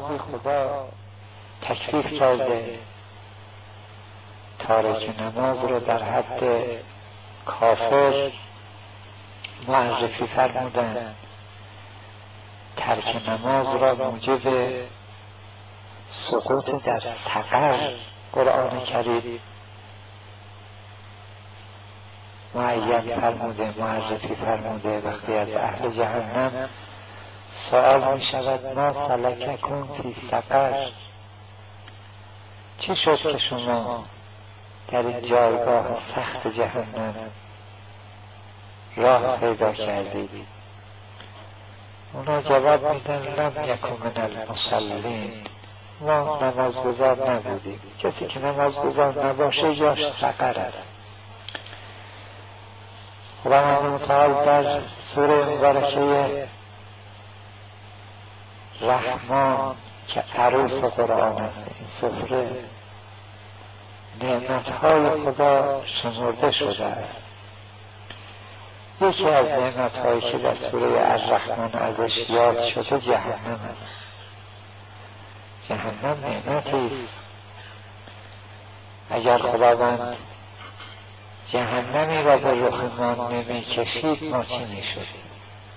نمازی خدا تکلیف کرده، تارک نماز رو در حد کافر معرفی فرمودن، ترک نماز را موجب سقوط در سقر قرآن کریم معین فرموده، معرفی فرموده. وقتی از اهل جهنم سوال می شود ما سلککم فی سقر، چی شد که شما در این جایگاه سخت جهنم راه پیدا کردید؟ اونا جواب میدن لم یکن من المصلین، ما نمازگزار نبودیم. کسی که نمازگزار نباشه جاش سقر است. خداوند متعال در سوره مبارکه رحمان که عروس قرآن است، این سفره نعمتهای خدا شمرده شده است. یکی از نعمتهایی که در سوره الرحمن ازش یاد شده جهنم است. جهنم نعمتی است. اگر خداوند جهنمی را به رخ ما نمی کشید ما چی می شدیم؟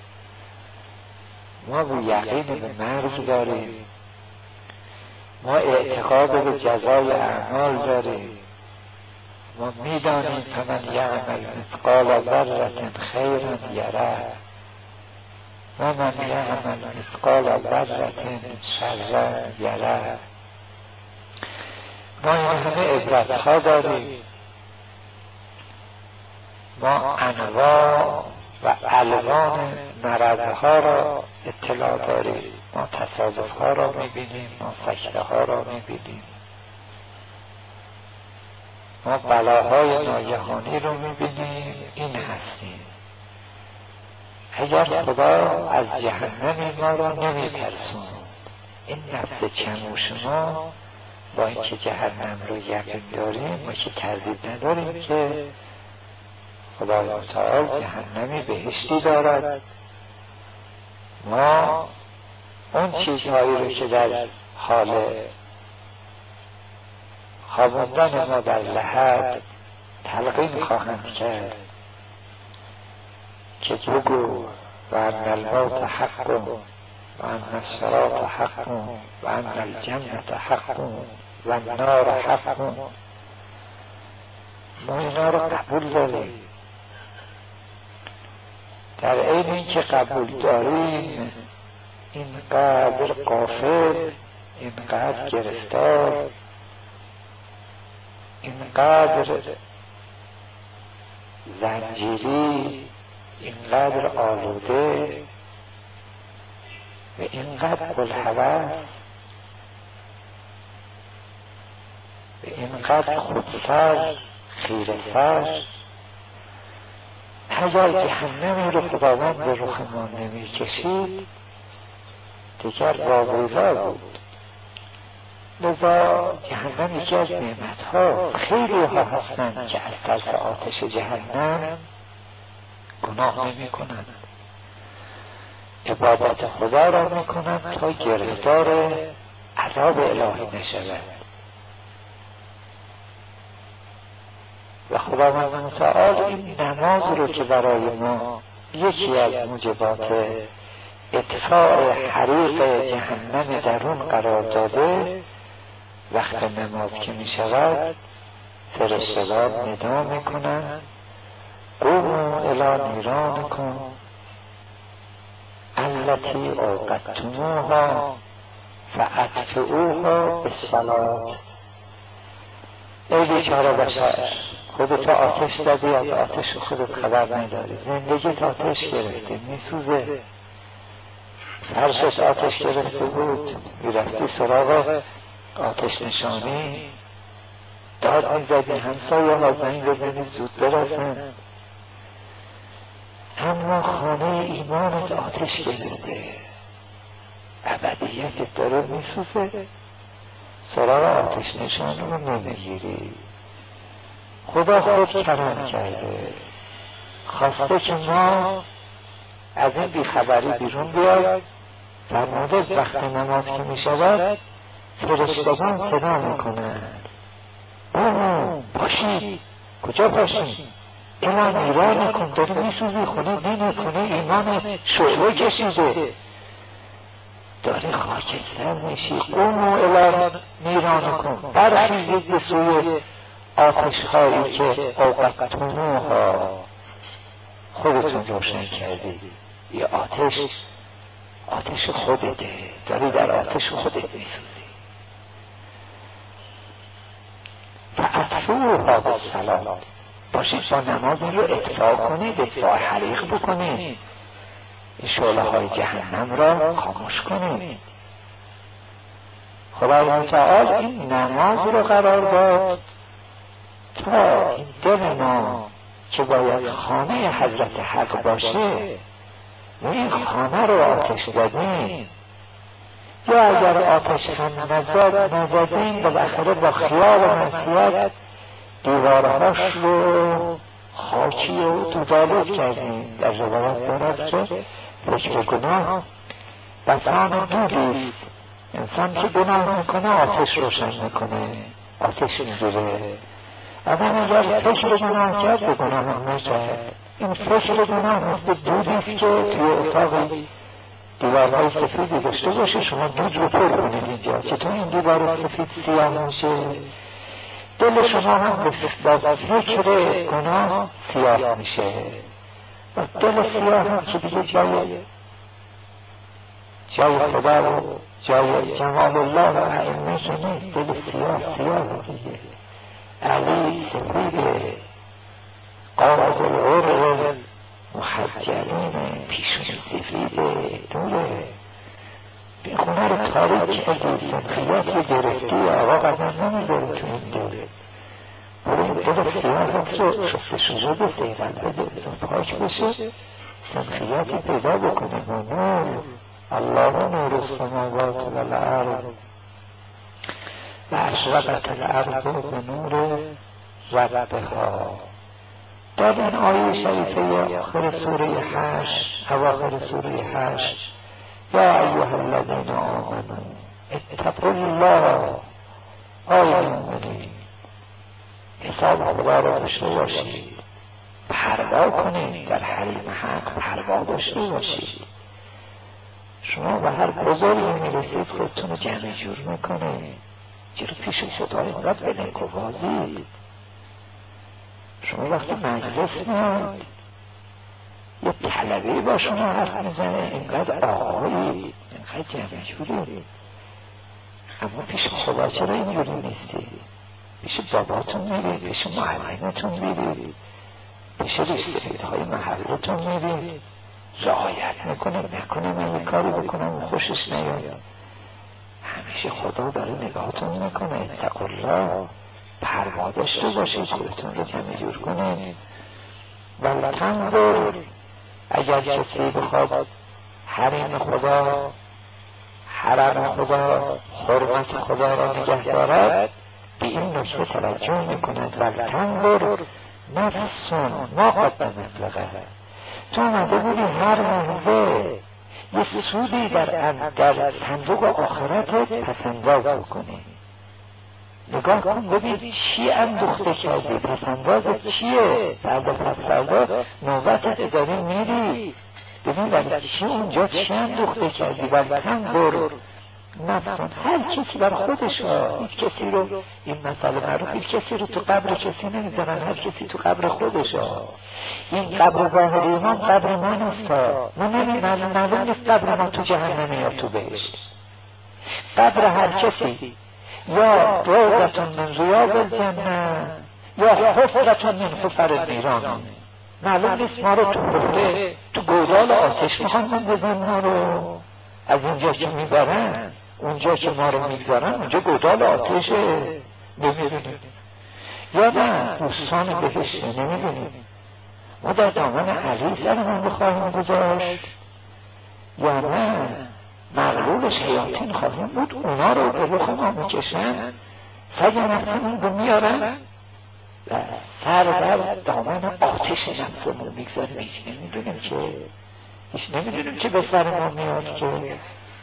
ما به یقین به مرگ داریم، ما اعتقاد به جزای اعمال داریم، ما میدانیم فمن یعمل مثقال ذره خیرا یره و من یعمل مثقال ذره شرا یره. ما این همه عبرتها داریم، ما انواع و الوان مرضها را اطلاع داریم، ما تصادفها را میبینیم، ما سکته ها را میبینیم، ما بلاهای ناگهانی رو میبینیم. این هستیم. اگر خدا از جهنم ما را نمیترسون، این نفس چموش ما با اینکه جهنم رو یقین داریم ما که تردید نداریم که خدای متعال جهنمی بهشتی دارد. ما اون چیزهایی رو که در حال خواباندن ما در لحد تلقین خواهند کرد که بگو و ان الموت حق و ان الصراط حق و ان الجنة حق و النار حق، ما اینا رو قبول داریم. در عین اینکه قبول داریم اینقدر غافل، اینقدر گرفتار، اینقدر زنجیری، اینقدر آلوده و اینقدر بلهوس و اینقدر خودسر خیره‌سر. اگر جهنمی رو خداوند به رخ ما نمی کشید دیگر واویلا بود. لذا جهنم یکی از نعمتها. خیلی ها هستند که از ترس آتش جهنم گناه نمی کنند، عبادت خدا را می کنند تا گرفتار عذاب الهی نشود. و خداوند متعال این نماز رو که برای ما یکی از موجبات اطفاء حریق جهنم درون قرار داده، وقت نماز که می شود فرشتگان ندا می کنند قوموا الی نیرانکم التی اوقدتموها فاطفئوها بالصلاة. ای بیچاره بشر، خودت آتش دادی، از آتش خودت خبر نداری، زندگیت آتش گرفته میسوزه، فرشش آتش گرفته بود، میرفتی سراغ آتش نشانی داد میزدی همسایه ها زنگ بزنی زود برسن، اما خانه ایمانت آتش گرفته، ابدیتت داره میسوزه، سراغ آتش نشانی رو نمیگیری. خدا خود کرم کرده، خواسته که ما از این بیخبری بیرون بیایم فرموده وقت نماز که می شود فرشتگان صدا می کنند باشید کجا باشید ایمان ایران کن داری می سوزی خونه دین خونه ایمان شعله کشیده داری خاکستر میشی قوم و اعلان نیران کن برخیزید به سوی آتش هایی که اوقدتموها خودتون روشن کردید یه آتش خودته داری در آتش خودت میسوزی فاطفئوها بالصلاة باشید با نماز رو اطفاء کنید اطفاء حریق بکنید شعله های جهنم را خاموش کنید خداوند تعالی این نماز رو قرار داد تا این دل ما که باید خانه حضرت حق باشه و این خانه رو آتش دادیم یا اگر آتش هم نزدیم بالاخره با خیال و معصیت دیوارهاش رو خاکی و دودآلود کردیم در روایت دارد که فکر گناه بسان دودیست انسان که گناه میکنه آتش روشن میکنه آتش میگیره آدم اگر فکر گناه کرد به گناه هم نکرد این فکر گناه مثل دودیست که توی اتاق دیوارهای سفیدی داشته باشه شما دود رو پر کنید اینجا چطور این دیوار سفید سیاه میشه دل شما هم با فکر گناه سیاه میشه و دل سیاه هم که دیگه جای خدا و جای جمال الله و ائمه که نیست دل سیاه دیگه علی سفیده قاض العرق محجلین پیشون سفیده دوره این خونه رو تاریک کردی سنخیات رو گرفتی آقا قدم نمیذاره تو این دوره برای این دل سیاحت رو شسته شده بسته قلبه پاک بشه سنخیاتی پیدا بکنه و نور الله نور السماوات والارض و اشرقت الارض به نور ربها در این آیه شریفه آخر سوره 8 اواخر سوره 8 یا ایها الذین آمنوا اتقوا الله آمنید حساب خدا را داشته باشید پروا کنید در حریم حق پروا داشته باشید شما به هر بزرگی میرسید خودتون رو جمع جور میکنید چرا پیش خدا اینقدر به نکوبازید شما وقتی مجلس میاد یه طلبه با شما حرف میزنه اینقدر آقایی اینقدر جمع جوری اما پیش خدا چرا اینجوری نیستی پیش باباتون میرید پیش معلمتون میرید پیش رشته‌های محلتون میرید رعایت نکنه من یه کاری بکنم و خوشش نیاد همیشه خدا داره نگاهتون میکنه اتقوا الله پروا داشته باشید خودتون رو جمع جور کنید و تنظر اگر کسی بخواد حریم خدا حرم خدا حرمت خدا را نگه دارد به این نکته توجه میکند و تنظر نفسون ما قدمت لغه تو آمده بودی هر لحظه یه سودی در صندوق آخرتت پسنداز بکنی نگاه کن ببین چی اندوخته کردی پسندازت چیه فردا پس فردا نوبتت داری میری ببین برای چی اونجا چی اندوخته کردی ولی تنظر نفسون هر کسی بر خودش هیچ کسی رو این مسئله معروف هیچ کسی رو تو قبر کسی نمیزنن هر کسی تو قبر خودش این قبر ظاهری ما قبر ما نیست ما معلوم نیست قبر ما تو جهنم یا تو بهشت قبر هر کسی یا روضتون من ریاض الجنه یا حفرتون من حفر النیران معلوم نیست ما رو تو گودال آتش میخوان بزن ما رو از اونجا که میبرن اونجا که ما رو میگذارن اونجا گودال آتشه نمیدونیم یا نه دوستان بهشت نمیدونیم ما در دامن علی سرمون بخواهیم گذاشت یا نه مغلوب شیاطین خواهیم بود اونا رو به رخ ما میکشن سگ نفسمون رو میارن و سر در دامن آتش نفسمون میگذاریم هیچ نمیدونیم که به سر ما میاد که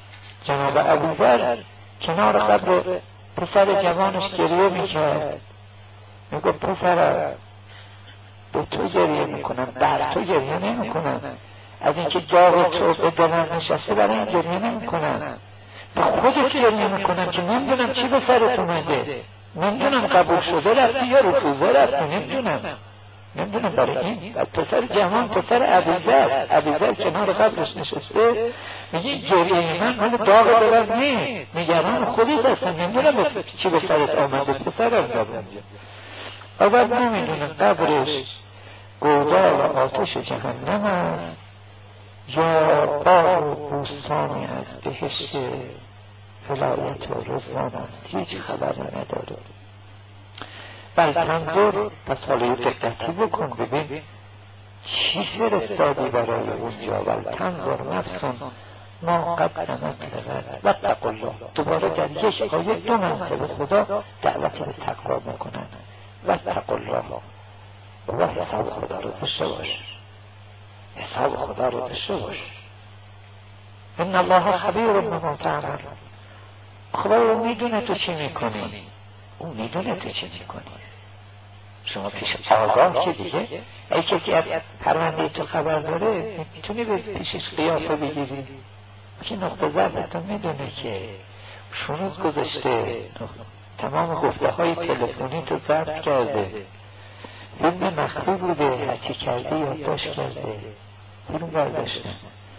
جناب ابوذر کنار قبر پسر جوانش گریه میکرد، میگفت پسر به تو گریه میکنم، بر تو گریه نمیکنم، از اینکه داغ تو به دلم نشسته برای این گریه نمیکنم، به خودت گریه میکنم که نمیدونم چی به سرت اومده، نمیدونم قبول شده رفتی یا رفوزه رفتی، نمیدونم برای این. پسر جوان، پسر ابوذر کنار قبرش نشسته میگه گریه من مال داغ دلم نیست، نگران خودت هستم، نمیدونم چی به سرت آمده پسرم. اول نمیدونم قبرش گودال و آتش جهنم است یا باغ و بوستانی از بهشت ولایت و رضوان است، هیچ خبری نداره. بل تنظر، پس حالا دقتی بکن ببین چی فرستادی برای اونجا. بل تنظر نفسون ما قدمت لغد واتقوا الله. دوباره در یک آیه دو منطقه خدا دعوت به تقوا میکنن. واتقوا الله، و حساب خدا رو داشته باش، حساب خدا رو داشته باش. ان الله خبیر بما تعملون. خدا رو میدونه تو چی میکنی، اون میدونه تو چی میکنی. شما پیش آگاه که دیگه ای که از پرونده تو خبر داره میتونی به پیشش قیافه بگیری که نقطه ضعفتون میدونه که شنود گذاشته، تمام گفته های تلفنی تو ضبط کرده، فیلم مخفی بوده، هرچی کرده یادداشت کرده، فیلم برداشتن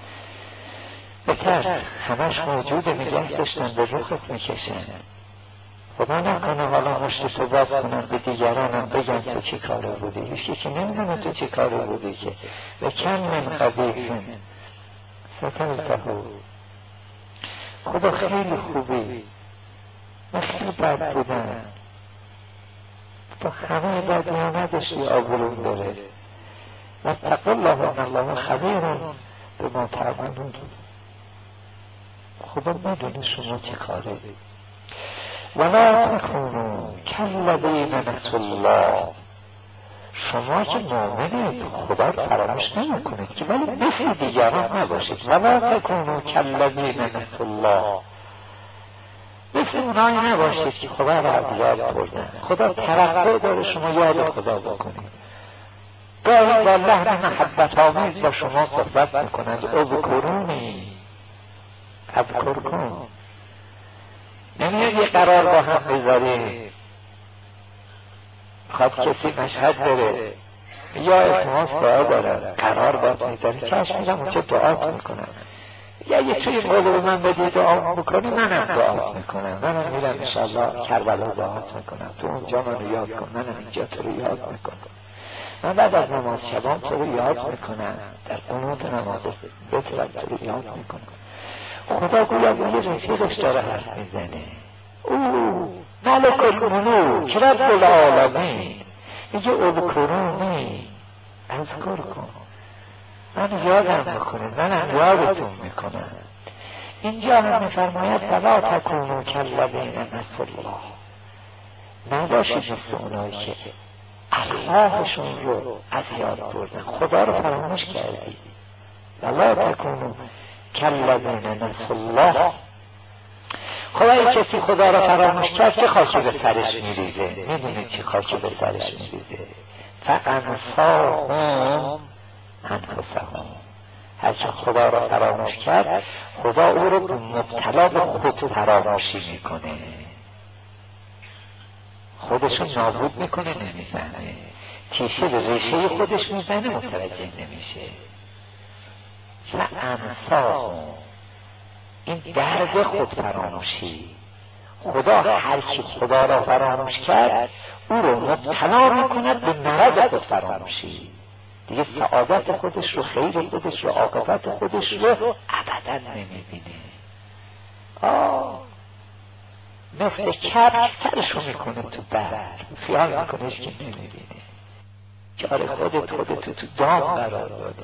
بهتر همش موجوده، نگه داشتن، به رخت میکشن. خدا نکنه حالا مشتتو باز کنن به دیگرانم بگن تو چی کاره بودی، هیچ که نمیدونه تو چی کاره بودی که و کم من قبیحن ستلتهو. خدا خیلی خوبی، من خیلی بد بودم، تو همه بدی ها نداشتی، آبرون داره. واتقوا الله ان الله خبیر بما تعملون. خدا میدونه شما چه کاره. ولا تکونوا کالذین نسوا الله. شما که مؤمنید خدا رو فراموش نمیکنید که، ولی مثل دیگران نباشید. ولا تکونوا کالذین نسوا الله. مثل اونایی نباشید که خدا رو از یاد بردن. خدا توقع داره شما یاد خدا بکنید. گاهی با لحن محبت آمیز با شما صحبت میکنند. اذکرونی اذکرکم. نمیاد یه قرار با هم بذاریم، خواهد کسی مشهد بره یا التماس دعا داره، قرار با میذاری چشم میرم اونجا دعا میکنم، یا یه توی قول رو من بدی دعا میکنی، منم دعا میکنم، منم میرم انشاءالله کربلا دعا میکنم، تو اونجا منو یاد کن، منم اینجا تو رو یاد میکنم. من بعد از نماز شبان تو رو یاد میکنم، در قنوت نماز بطرم تو رو یاد میکنم. خدا گویا با یه رفیقش داره حرف میزنه. او ملک الملوک رب العالمین میگه اذکرونی اذکر کن، من یادم میکنه، منم یادتون میکنم. اینجا هم میفرماید ولا تکونوا کالذین نسوا الله. نباشید مثل اونایی که اللهشون رو از یاد بردن، خدا رو فراموش کردید. ولا تکونوا کالذین نسوا الله. خدای کسی خدا را فراموش کرد چه خاکی به سرش میریزه. میدونه چه خاکی به سرش میریزه؟ فانساهم انفسهم. هرچه خدا را فراموش کرد خدا او رو مبتلا به خود فراموشی میکنه، خودشو نابود میکنه، نمیزنه، تیشه به ریشه خودش میزنه، متوجه نمیشه. فانساهم، این درد خود فراموشی. خدا هر کی خدا را فراموش کرد او رو مبتلا میکند به مرض خود فراموشی. دیگه سعادت خودش رو، خیر خودش رو، عاقبت خودش رو ابدا نمیبینه. مثل کبک سرشو میکنه تو بر، خیال میکنهش که نمیبینه. چاره خودت تو دام قرار داده.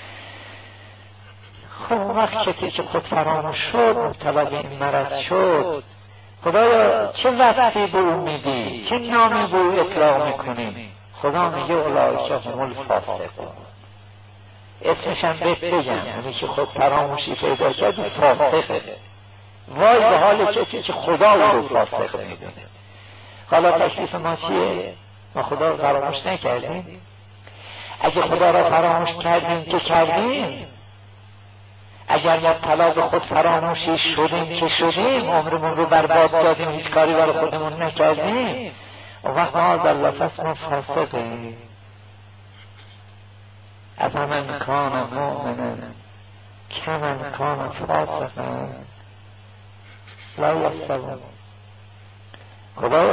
خب وقتی که خود فراموش شد، مبتلا به این مرض شد، خدایا چه وقتی به او میدی، چه نامی به او اطلاق میکنی؟ خدا میگه اولئک هم الفاسقون. اسمشم بهت بگم، اونی که خود فراموشی پیدا کرد فاسقه. وای به حال کسی که خدا او رو فاسق میدونه. حالا تکلیف ما چیه؟ ما خدا رو فراموش نکردیم. اگه خدا را فراموش کردیم که کردیم، اگر مبتلا به خود فراموشی شدیم که شدیم، عمرمون رو برباد دادیم، هیچ کاری برای خودمون نکردیم، اون وقت ما در لفظ ما فاسقیم. افمن کان مؤمنا کمن کان فاسقا لا یستوون. خدایا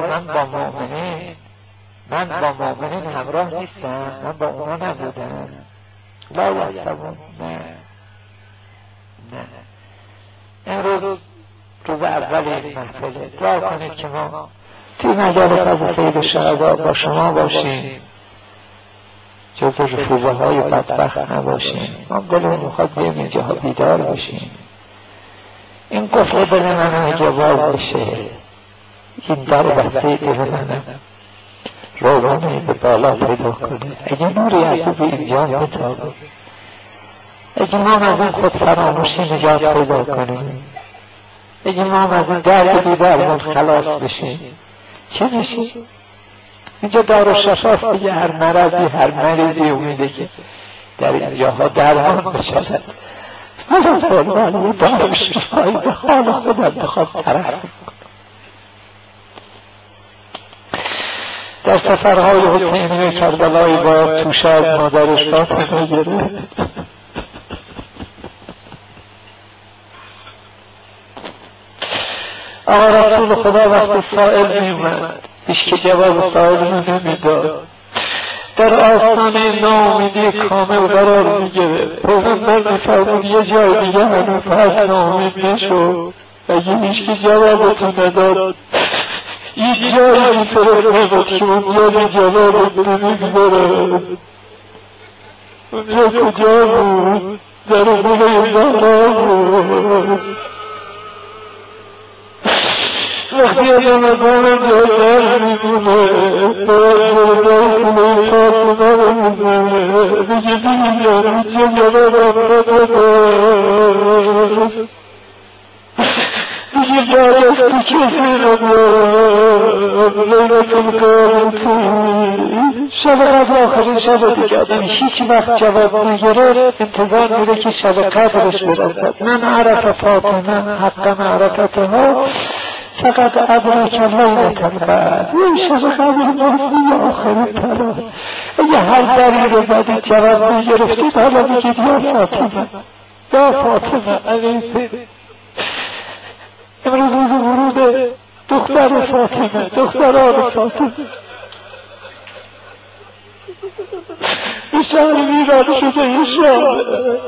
من با مؤمنین همراه نیستم، من با اونا نبودم. لا یستوون. نه امروز روز اول این محفله، دعا کنید که ما توی مجال فضل سید شهدا با شما باشیم، جز رفوزه های بدبخت نباشیم. ما دلمون میخواد بیایم اینجاها بیدار باشیم. این قفل دل من اگه باز بشه، این در بسته دل من روزانه به بالا پیدا کنه، اگه نور یعقوب اینجا بتابه، اگه ما از این خود فراموشی نجات پیدا کنیم، اگه ما از این درد بیدرمون خلاص بشیم، چه میشه؟ اینجا دار و شفاست دیگه. هر مرضی هر مریضی امیده که در اینجاها درمان بشد. من دار و شفایی به حال خودم بخواد طرف در سفرهای حسینی کربلای با توشه از مادرش فاطمه گرفت. آقا رسول خدا وقتی سائل میومد، هیچ که جواب سائل رو نمیداد، در آستانه ناامیدی کامل قرار میگرفت. پیغمبر میفرمود یه جای دیگه هنوز هست ناامید نشو، اگه هیچ که جوابتو نداد یک جایی میفرستد که اونجا جوابت نمیگذاره. اونجا کجا بود؟ در خونه زهرا بود. وقتی آدم از آن جایتر میمونه، باید بردار کنه فاطمه رو میزنه، دیگه دیگه چه جوابم نداد، دیگه بعد از تو کسی نداد. لیلت القدر شب قدر آخرین شب دیگه آدم هیچ وقت جواب نگرفت، انتظار میره که شب قدرش برسد. من عرف فاطمه حق معرفتها فقط ادرک لیلت القدر. این شب قدر ماست آخرین تلاش. اگه هر دری رو زدید جواب نگرفتید، حالا بگید یا فاطمه یا فاطمه علیه. امروز روز ورود دختر فاطمه، دختران فاطمه. این شهر ویران شده، این شهر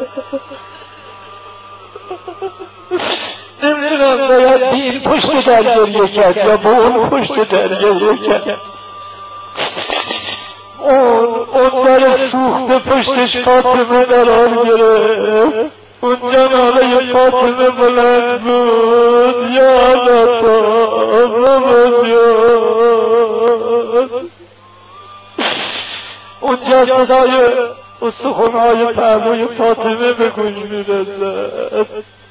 نمیدونم باید این پشت درگریه کرد یا با اون پشت درگریه کرد. اون در سوخته پشتش فاطمه قرار گرفت. اون جناله فاطمه بلند بود، یا لطا اونجا صدای استخونهای پهلوی فاطمه به گوش میرسد.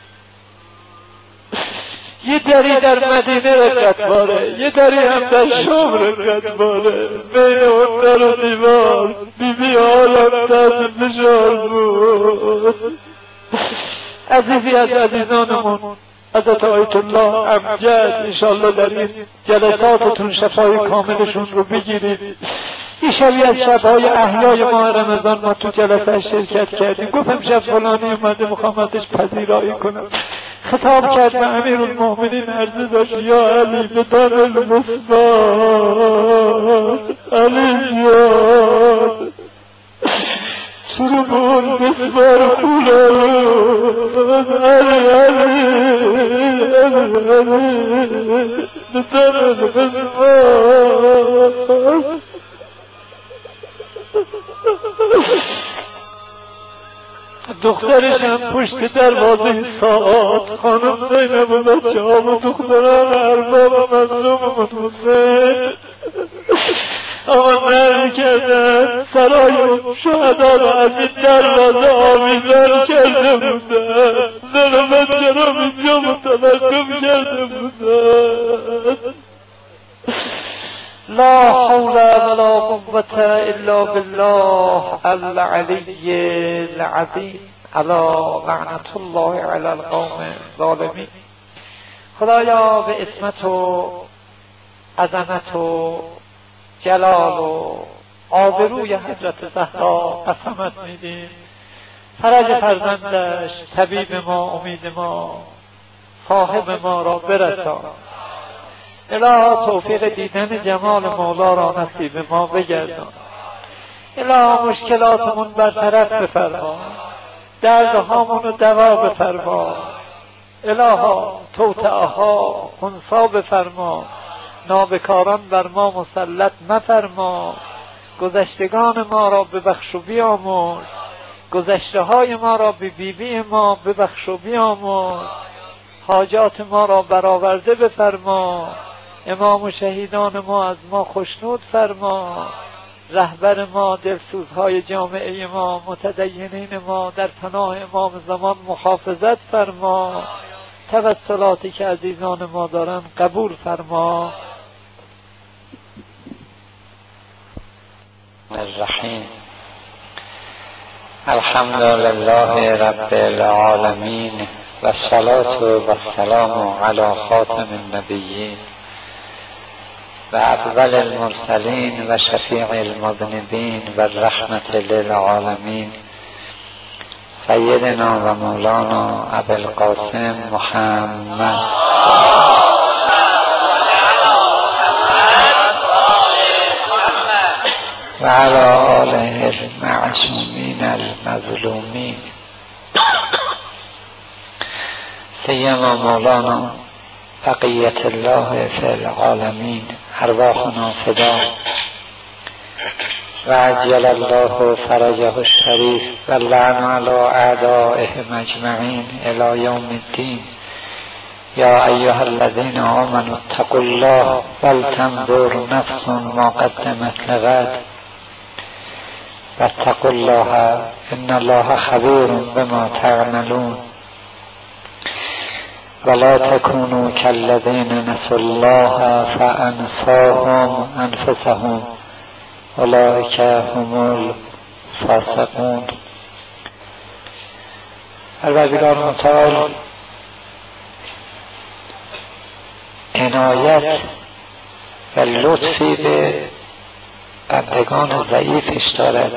یه دری در مدینه رکتباره، یه دری هم در شام رکتباره. بین اون در و دیوار بیبی عالم تحت فشار بود. عزیزی از عزیزانمون حضرت آیت الله امجد انشاءالله در این جلساتتون شفای کاملشون رو بگیرید. این شبی از شبهای احیای ماه رمضان ما تو جلسه شرکت کردیم. گفتم شب فلانی اومده میخوام ازش پذیرایی کنم. خطاب کرد به امیرالمؤمنین، عرضه داشت یا علی بدان المصباح، علی جان شروع بون بسبار خولارون، علی علی بدان المصباح. دخترش هم پشت دروازه ساعت خانم زینب و بچه ها و دختران ارباب مظلوم حسین آقا نرمی کردن، سرای شهدا رو از این دروازه آویزان کرده بودن. زن و بچه رو اینجا متوقف لا حول ولا قوة الا بالله العلی العظیم. الا لعنت الله علی القوم الظالمین. خدایا به اسمت و عظمت و جلال و آبروی حضرت زهرا قسمت میدیم فرج فرزندش، طبیب ما، امید ما، صاحب ما را برسان. الها توفیق دیدن جمال مولا را نصیب ما بگردان. الها مشکلاتمون برطرف بفرما، دردهامون رو دوا بفرما. الها توطئه‌ها خنثی بفرما، نابکاران بر ما مسلط مفرما. گذشتگان ما را ببخش و بیامرز، گذشته های ما را به بیبی ما ببخش و بیامرز. حاجات ما را برآورده بفرما. امام و شهیدان ما از ما خوشنود فرما. رهبر ما، دلسوزهای جامعه ما، متدینین ما در پناه امام زمان محافظت فرما. توسلاتی که عزیزان ما دارن قبول فرما. الرحیم. الحمد لله رب العالمین و الصلاة و السلام علی خاتم النبیین و اول المرسلین و شفیع المذنبین و الرحمة للعالمین سیدنا و مولانا ابوالقاسم محمد و علی آله المعصومین المظلومین سیما مولانا بقیت الله فی العالمین ارواحنا فدا و عجل الله فرجه الشریف و لعن علی اعدائهم اجمعین الی یوم الدین. یا ایها الذین آمنوا اتقوا الله ولتنظر نفس ما قدمت لغد واتقوا الله ان الله خبیر بما تعملون. ولا تكونوا كالذين نسوا الله فأنساهم أنفسهم أولئك هم الفاسقون. پروردگار متعال عنایت و لطفی به بندگان ضعیفش دارد.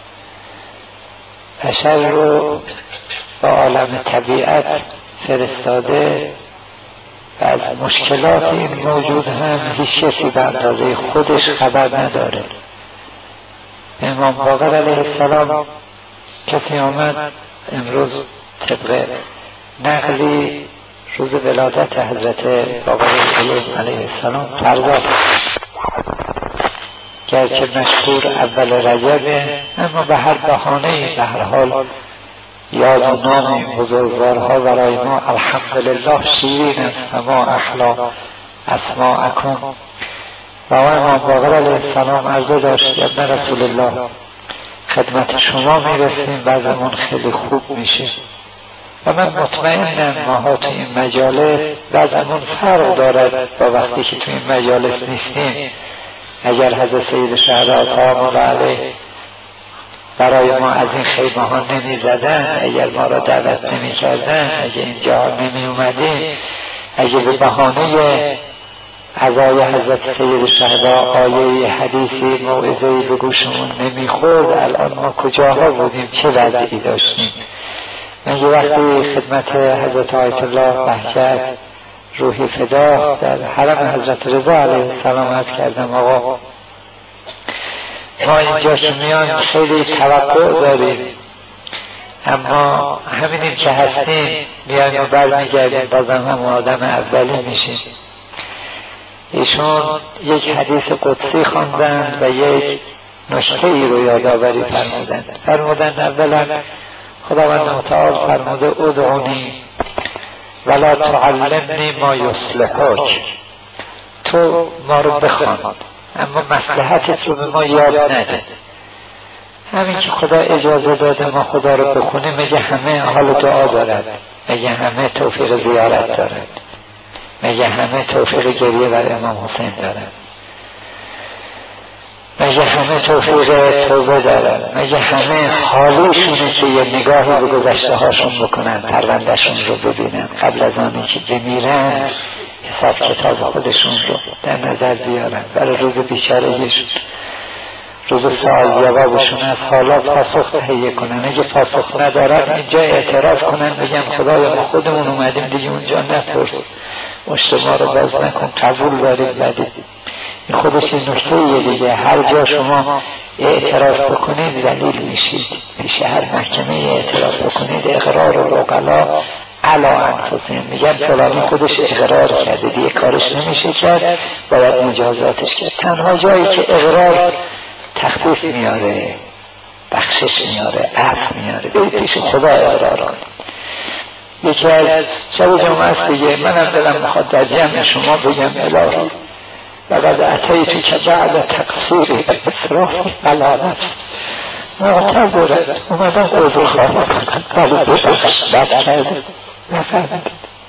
بشر رو با عالم طبیعت فرستاده و از مشکلات این موجود هم هیچ کسی به اندازه خودش خبر نداره. امام باقر علیه السلام کسی آمد امروز طبق نقلی روز ولادت حضرت باقر علیه السلام پرداخت، گرچه مشهور اول رجبه اما به هر بهانه‌ای به هر حال یاد و نام بزرگوارها برای ما الحمدلله شیرین است و ما احلا اسماءکم. و امام باقر علیه السلام عرضه داشت ابن رسول الله خدمت شما میرسیم وضعمون خیلی خوب میشه و من مطمئنم ماها تو این مجالس وضعمون فرق دارد با وقتی که تو این مجالس نیستیم. اگر حضرت سید شهدا سلام الله علیه برای ما از این خیمه ها نمی زدن، اگر ما را دعوت نمی کردن، اگر اینجا نمی اومدیم، اگر به بهانه عزای حضرت سید شهدا آیه حدیثی موعظه‌ای به گوشمون نمی خورد، الان ما کجاها بودیم، چه وضعی داشتیم. من یه وقتی خدمت حضرت آیت الله بهجت روحی فدا در حرم حضرت رضا علیه السلام عرض کردم آقا ما اینجا که میان خیلی توقع داریم، اما همینیم که هستیم میایم و برمیگردیم بازم هم آدم اولی میشیم. ایشون یک حدیث قدسی خواندند و یک نکته ای رو یادآوری فرمودند. اولا خداوند متعال فرموده ادعونی ولا تعلمنی ما یصلحک، تو ما رو بخوان اما مصلحتت رو به ما یاد نده. همین که خدا اجازه داده ما خدا رو بخونیم، مگه همه حال دعا دارد؟ مگه همه توفیق زیارت دارد؟ مگه همه توفیق گریه بر امام حسین دارن؟ مگه همه توفیق توبه دارن؟ مگه همه حالیشونه که یه نگاهی به گذشته هاشون بکنن، پروندهشون رو ببینن قبل از آنی که بمیرن، حساب کتاب خودشون رو در نظر بیارن برای روز بیچارگیشون، روز سوال جوابشون از حالا پاسخ تهیه کنن. اگه پاسخ ندارن اینجا اعتراف کنن، بگن خدایا ما خودمون اومدیم دیگه اونجا نپرس، مشت ما رو باز نکن، قبول داریم بدید. این خودش این نکته دیگه، هر جا شما اعتراف بکنید ذلیل میشید، پیش هر محکمه اعتراف بکنید اقرار العقلا علی انفسهم، میگن فلانی خودش اقرار کرده دیگه کارش نمیشه کرد، باید مجازاتش کرد. تنها جایی که اقرار تخفیف میاره، بخشش میاره، عفو میاره، برید پیش خدا اقرار کنید. یکی از شب جمعه است دیگه، منم دلم میخواد در جمع شما بگم الهی لقد اتیتو که بعد تقصیری اسراف علامت معتبره، اومدم عذر خواهی کنم ولی ببخش بد کرده نفهمید.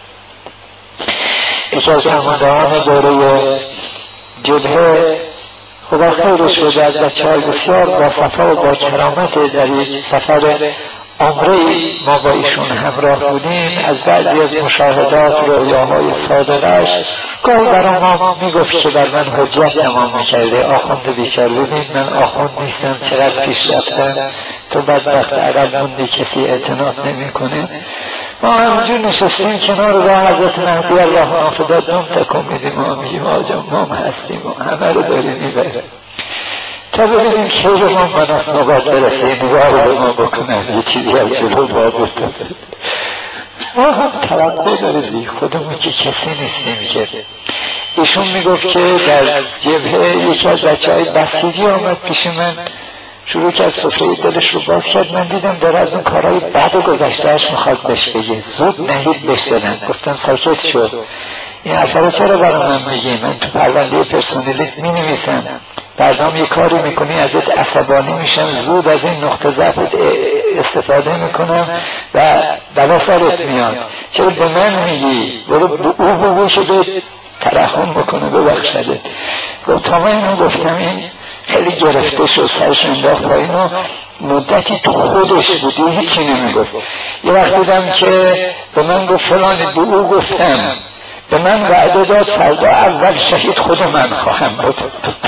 یکی از نمایندگان دوره جبهه خدا خیرش بده از بچه‌های بسیار با صفا و با کرامت در یک سفر عمره ما با ایشون همراه بودیم، از بعضی از مشاهدات رویاهای صادقش گاهی برای ما میگفت که بر من حجت تمام میکرده. آخوند بیچار ببین من آخوند نیستم، چقدر پیش رفتم، تو بدبخت عقب موندی، کسی اعتناد نمیکنه. ما همونجور نشستیم کنار راه حضرت مهدی الله نافداد دم تکون میدیم، ما میگیم آجا ما هستیم و همه رو داریم میبریم تا ببینیم که رو ما مناس نوبت برسه نگاه رو به ما بکنن، یه چیزی از جلو باید بستن. ما هم توقع داریم خودمون که کسی نیستیم که. ایشون میگفت که در جبهه یکی از بچه‌های بسیجی آمد پیش من، شروع که از سفره دلش رو باز کرد. من دیدم داره از اون کارهای بعد گذشتهش میخواد بهش بگه، زود نهید بهش دادن. گفتم ساکت شد، این حرفا رو چرا برای من میگی؟ من تو پرونده پرسونلیت می نویسم، بعدم یه کاری میکنی ازت عصبانی میشم، زود از این نقطه ضعفت استفاده میکنم و بلا سرت میاد. چرا به من میگی؟ برو او بگو که به ترحم بکنه ببخشده. گفت تا من اینو گفتم این خیلی گرفته شد، سرش انداخت پایین و مدتی تو خودش بودی، هیچی نمیگفت. یه وقت دیدم که به من گفت فلانی به او گفتم، به من وعده داد فردا اول شهید خود من خواهم بود.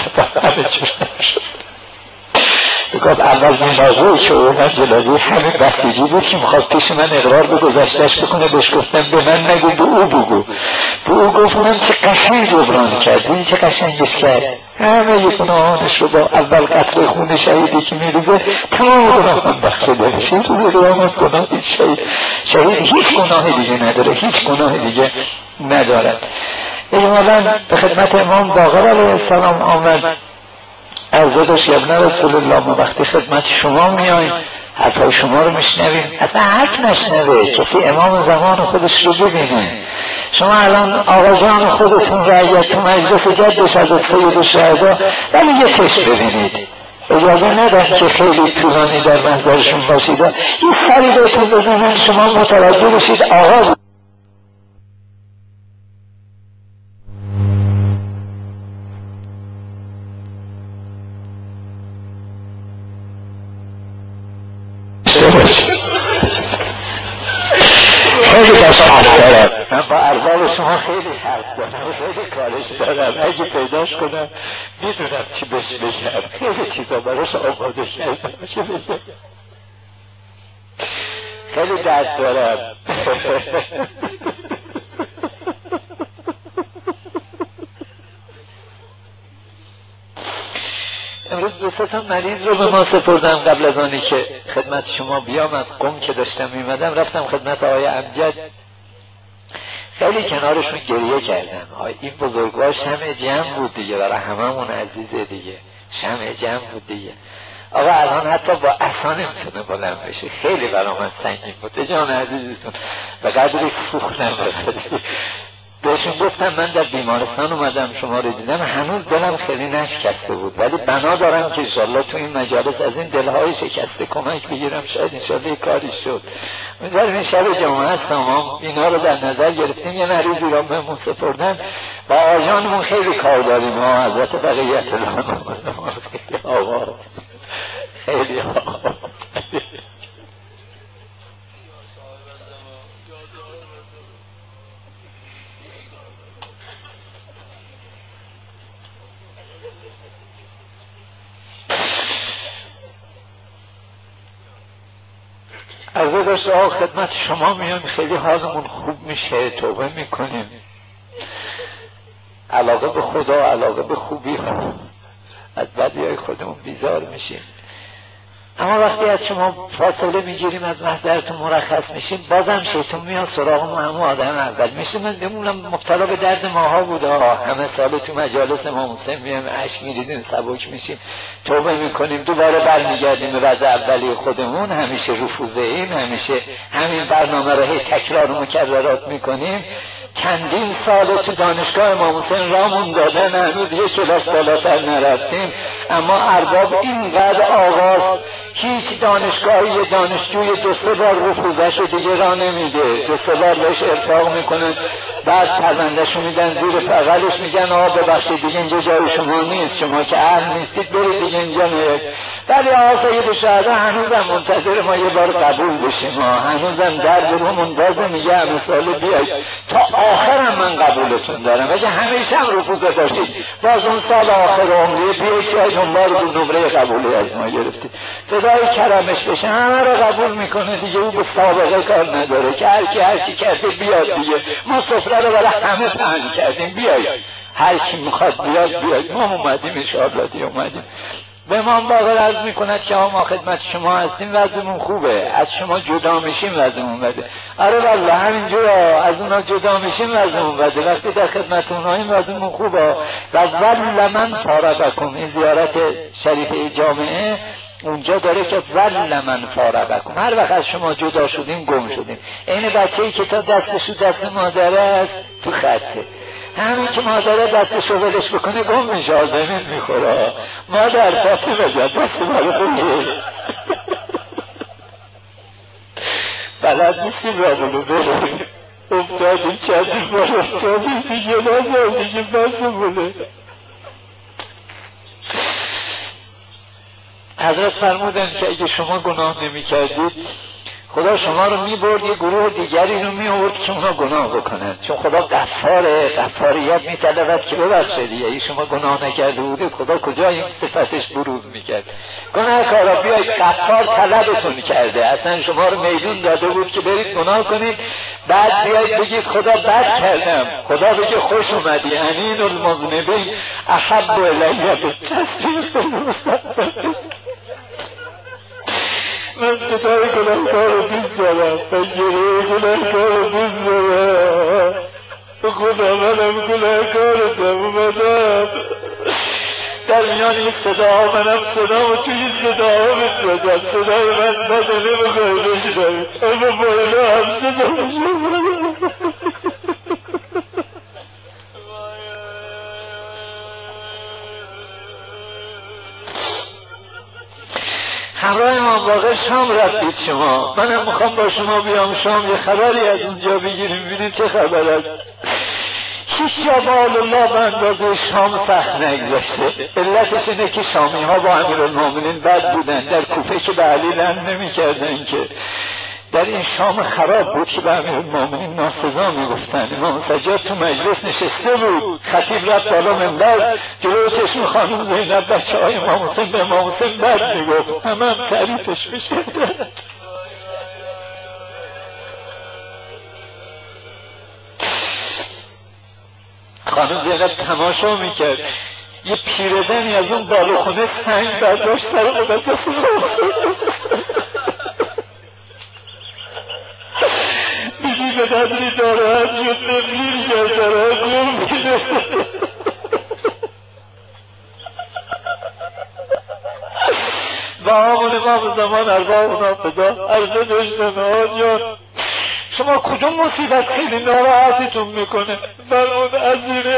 بگفت اول مناظره که اومد جلالی همه بختیجی بود که میخواست پیش من اقرار به گذشتهش بکنه، بهش گفتم به من نگو به او بگو. به او گفتم چه قشنگ جبران کرد، چه قشنگش کرد، همه ی گناهانش رو با اول قطره خون شهیدی که میریزه تمام گناهان بخشیده بشه. تو قیامت گناه شهید هیچ گناه دیگه نداره، هیچ گناه دیگه ندارد. اجمالا به خدمت امام باقر علیه السلام آمد، عرضه داشت ابن رسول الله ما وقتی خدمت شما میاییم حرفای شما رو میشنویم، اصلا حرف نشنوه کسی امام زمان خودش رو ببینه. شما الان آقا جان خودتون رو اگر تو مجلس جدش از سید الشهدا ولی یه چشم ببینید، اجازه ندن که خیلی طولانی در منظرشون باشید، یه سری بهتون بزنن شما متوجه بشید آقا خیلی دست حرف دارم. من با ارباب شما خیلی حرف دارم، خیلی کارش دارم، اگه پیداش کنم میدونم چی بهش بگم، خیلی چیزا براش آماده کردم چی بگم، خیلی درد دارم. امروز دو سه تا مریض رو به ما سپردم قبل از آنی که خدمت شما بیام. از قم که داشتم میمدم رفتم خدمت آقای امجد، خیلی کنارشون گریه کردم. این بزرگوار شمع جمع بود دیگه، برای هممون عزیزه دیگه، شمع جمع بود دیگه. آقا الان حتی با عصا نمیتونه بلند بشه، خیلی برای من سنگین بود. جان عزیزتون به قدری سوختم بهشون گفتم من در بیمارستان اومدم شما رو دیدم، هنوز دلم خیلی نشکسته بود، ولی بنا دارم که انشالله تو این مجالس از این دلهای شکسته کمک بگیرم، شاید انشالله کاری شد. میذاریم این شب جماعت تمام اینا رو در نظر گرفتیم. یه مریضی را بهمون سپردن، با آژانمون خیلی کار داریم ها، حضرت بقیت الله خیلی آواز خیلی آواز. عرضه داشته آقا خدمت شما میام، خیلی حالمون خوب میشه، توبه میکنیم، علاقه به خدا، علاقه به خوبی ها، از بدیهای خودمون بیزار میشیم. اما وقتی از شما فاصله میگیریم، از محضرتون مرخص میشیم، بازم شیطان میاد سراغمون، همون آدم اول میشه. من بمونم مبتلا به درد ماها بوده، همه سال تو مجالس ما مسلم میام اشک میریزیم، سبک میشیم، توبه میکنیم، دوباره برمیگردیم به وضع اولی خودمون، همیشه رفوزه ایم، همیشه همین برنامه رو هی تکرار و مکررات میکنیم. چندین سال تو دانشگاه امام حسین رامون دادن، هنوز یک کلاس بالاتر نرفتیم، اما ارباب اینقدر آغاز، هیچ دانشگاهی دانشجوی 2-3 بار رفوزش رو دیگه راه نمیده، 2-3 بار بهش ارفاق میکنن، بعد پروندهشو میدن زیر بغلش، میگن آقا ببخشید دیگه اینجا جای شما نیست، شما که اهل نیستید برید دیگه اینجا نیست. ولی آقا سید شهدا هنوزم منتظر ما یه بار قبول بشیم، هنوزم در رومون بازه، میگه همه ساله بیاید تا آخرم من قبولتون دارم، اگه همیشه هم رفوزه باشید باز اون سال آخر عمری بیاید شاید اون بار رو نمره قبولی از ما گرفتید، فدای کرمش بشه، همه رو قبول میکنه دیگه، او به سابقه کار نداره که هر کی کرده بیاد دیگه، ما سفره رو برای همه پهن کردیم، بیاید هر کی میخواد بیاد، ما اومدیم انشاءالله دیگه اومدیم. به امام باقر عرض میکند که ما خدمت شما هستیم، وضعمون خوبه، از شما جدا میشیم وضعمون بده. آره والله همینجور از اونا جدا میشیم وضعمون بده، وقتی در خدمت اوناییم وضعمون خوبه. و ول من فارقکم، این زیارت شریفه جامعه اونجا داره که ول من فارقکم، هر وقت از شما جدا شدیم گم شدیم. این بچه‌ای که تا دستشو دست مادره است تو خطه، همین که مادره دستشو ولش بکنه گم میشه، زمین میخوره. مادر فاطمه جان دست مال خوبیه، بلد نیستیم رامونو بریم، افتادیم چندین بار افتادیم دیگه، نزار دیگه بسمونه. حضرت فرمودن که اگه شما گناه نمی کردید خدا شما رو می برد، یه گروه دیگری رو می آورد که اونا گناه بکنن، چون خدا غفاره، غفاریت می طلبد که ببخشه دیگه. اگه شما گناه نکرده بودید خدا کجا این صفتش بروز می کرد؟ گناه کارا بیاید، غفار طلبتون کرده، اصلا شما رو میدون داده بود که برید گناه کنید، بعد بیاید بگید خدا بد کردم، خدا بگه خوش اومدی، انین المذنبین احب الی بالتسبیح. من صدای گناهکار رو دوست دارم، پنجره گناهکار رو دوست دارم، خدا منم گناهکارتم، اومدم در میان این صداها منم صدا و توی این صداها میتردم، صدای من بدنه بخواهی بشنم، اما با اینا هم صدا بشنم. همراه امام باقر شام رفتید شما، منم میخوام با شما بیام شام، یه خبری از اونجا بگیریم ببینید چه خبر است. هیچ جا با الله به اندازه شام سخت نگذاشته. علتش اینه که شامی ها با امیرالمومنین بد بودن، در کوفه که به علی لند نمی کردن، که در این شام خراب بود که به امیرالمومنین ناسزا میگفتن. امام سجاد تو مجلس نشسته بود، خطیب رفت بالا منبر، جلوی چشم خانم زینب بچه های امام حسین به امام حسین بد میگفت، همه تعریفش میکردن. خانم زینب تماشا میکرد، یه پیردنی از اون بالاخونه سنگ برداشت سر مقدس دیدی به قدری دارد شد نفلیر کرد دارد گم میده. و همون امام زمان ارباب نافذا عرضه داشتن آجان شما کدوم مصیبت خیلی ناراحتتون میکنه؟ من اون اسیری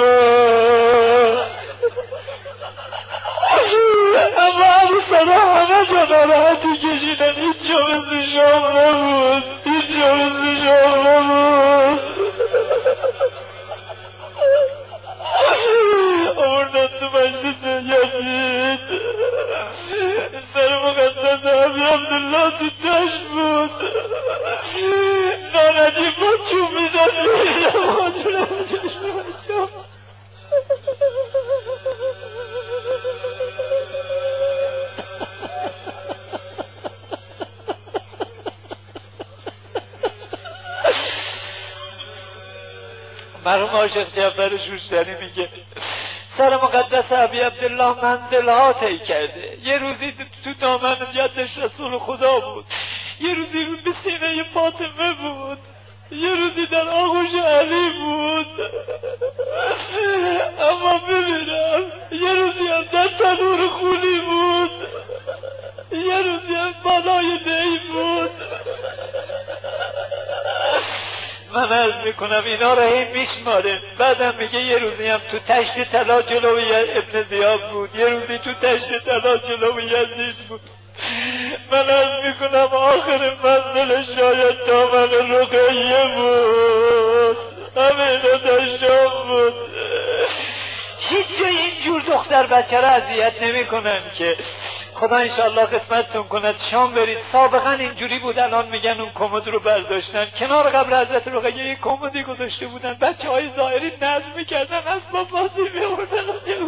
اما ابو سلام همه جا ناراحتی کشیدن، هیچ جا مثل شام نبود، هیچ جا مثل شام نبود. آوردن تو مجلس یزید، سر مقدس ابی عبدالله تو تشت بود، نانجیب با چوب میدن مرحوم عاشق جعفر شوشتری میگه سر مقدس ابی عبدالله منزلها طی کرده. یه روزی تو دامن جدش رسول خدا بود، یه روزی به سینه فاطمه بود، یه روزی در آغوش علی بود، اما ببینم یه روزی هم در تنور خونی بود، یه روزی هم بالای دی بود. من عرض میکنم اینا رو هی میشماره. بعدم میگه یه روزی هم تو تشت طلا جلوی ابن زیاد بود، یه روزی تو تشت طلا جلوی یزید بود. من عرض میکنم آخر منزل شاید دامن رقیه بود، همین داشتم بود. هیچ جای اینجور دختر بچه را اذیت نمی کنن که خدا انشاءالله قسمتتون کند شام برید. سابقا اینجوری بود، الان میگن اون کمد رو برداشتن، کنار قبر حضرت رقیه یک کمدی گذاشته بودن، بچه های ظاهری نظم میکردن، اسباب بازی میوردن.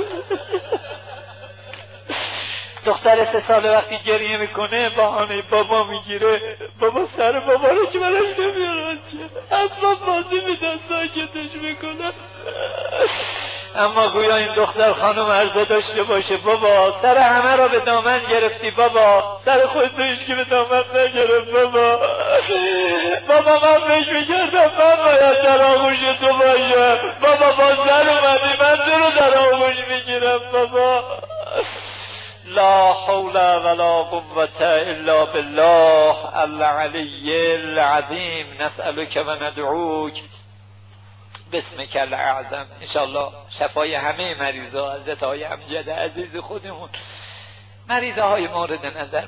دختر 3 ساله وقتی گریه میکنه بهانه بابا میگیره، بابا سر بابا رو که براش نمیارن چه اسباب بازی میدن ساکتش میکنن. اما گویا این دختر خانم عرضه داشته باشه بابا سر همه را به دامن گرفتی، بابا سر خودتو هیچکی به دامن نگرفت، بابا من فکر میکردم من باید در آغوش تو باشم، بابا با سر اومدی من تو رو در آغوش میگیرم. بابا لا حول ولا قوة الا بالله العلی العظیم نسألك و ندعوک بسمک الاعظم. انشاءالله شفای همه مریضا، حضرت های امجد عزیز خودمون، مریضه های مورد نظر،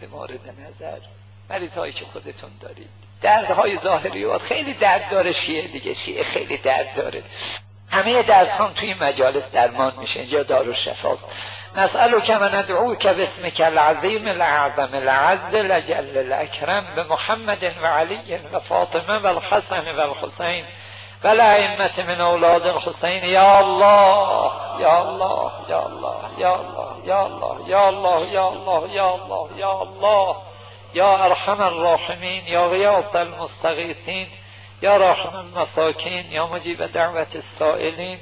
مریض هایی که خودتون دارید، دردهای ظاهریات خیلی درد داره. شیعه دیگه، شیعه خیلی درد داره. همه درد هم توی مجالس درمان میشه، اینجا دارالشفا. نسألک و ندعوک باسمک العظیم الاعظم العز الاجل الاکرم بمحمد و علی و فاطمه و الحسن و الحسین و الائمة من اولاد الحسین. یا الله یا الله یا الله یا الله یا الله یا الله یا الله یا الله یا الله یا ارحم الراحمین یا غیاث المستغیثین یا راحم المساکین یا مجیب دعوت السائلین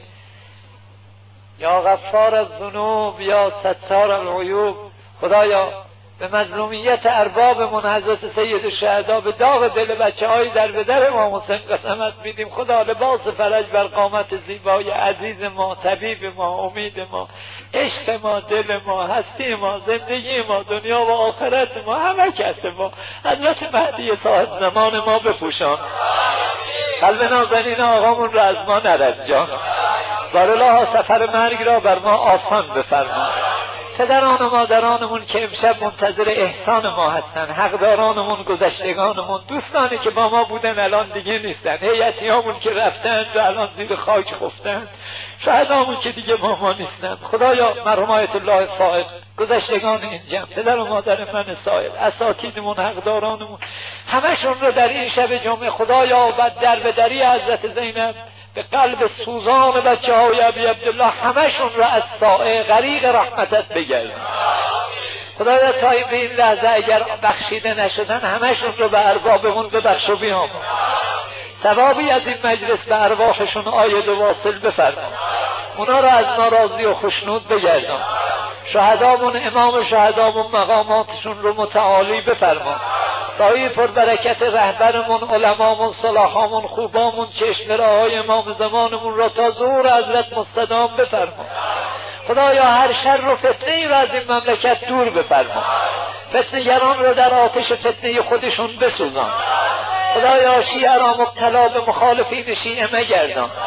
یا غفار الذنوب یا ستار العیوب. خدایا به مظلومیت اربابمون حضرت سید الشهدا، به داغ دل بچه های در به در امام حسین قسمت میدیم. خدا لباس فرج بر قامت زیبای عزیز ما، طبیب ما، امید ما، عشق ما، دل ما، هستی ما، زندگی ما، دنیا و آخرت ما، همه کس ما، حضرت مهدی صاحب زمان ما بپوشان. قلب نازنین آقامون را از ما نرنجان. بارالله سفر مرگ را بر ما آسان بفرما. پدران و مادرانمون که امشب منتظر احسان ما هستن، حقدارانمون، گذشتگانمون، دوستانی که با ما بودن الان دیگه نیستن، هیئتیامون که رفتن و الان زیر خاک خفتن، شهدامون که دیگه با ما نیستن. خدایا مرحوم آیت الله فائق، گذشتگان این جمع، پدر و مادر من سائل، اساتیدمون، حقدارانمون، همشون رو در این شب جمعه خدایا و در به دری حضرت زینب به قلب سوزان بچه های ابی عبدالله همشون رو از سائه غریق رحمتت بگردن. خدایا تا این به این لحظه اگر بخشیده نشدن همشون رو به اربابمون ببخش و بیام. ثوابی از این مجلس به ارواحشون آید و واصل بفرما. اونا رو از ما راضی و خوشنود بگردن. شهدامون، امام شهدامون مقاماتشون رو متعالی بفرما. سایه پربرکت رهبرمون، علمامون، صلاحامون، خوبامون، چشمراهای امام زمانمون را تا ظهور حضرت مستدام بفرما. خدایا هر شر و فتنه‌ای را از این مملکت دور بفرما. فتنه‌گران را در آتش فتنه خودشون بسوزان. خدایا شیعه را مبتلا به مخالفین شیعه مگردان.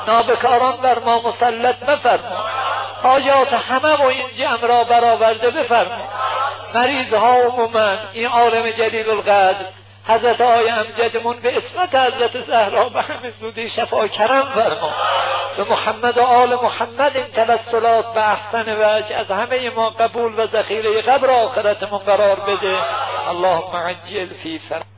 نابکاران بر ما مسلط مفرما، حاجات همه و این جمع را برآورده بفرما. مریض ها عموما این عالم جلیل القدر حضرت آقای امجدمون به اسمت حضرت زهرا به همه زودی شفا کرم فرما. به محمد و آل محمد این توسلات به احسن وجه از همه ما قبول و ذخیره قبر آخرتمون قرار بده. اللهم عجل فی فرج